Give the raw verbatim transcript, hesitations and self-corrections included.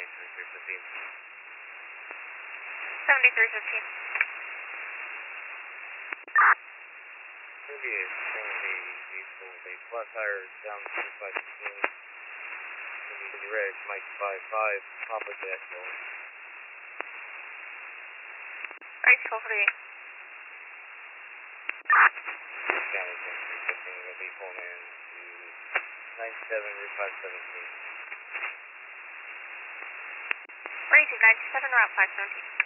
seventy-three fifteen. seventy-three fifteen. Going to be a Trinity vehicle with a flat tire down to five fifteen. Going to be red, Mike five five, Papa Echo. Right, twelve forty-eight. County twenty-three fifteen, going to be pulling in to ninety-seven, Route five seventeen. Rating ninety-seven, Route five seventeen.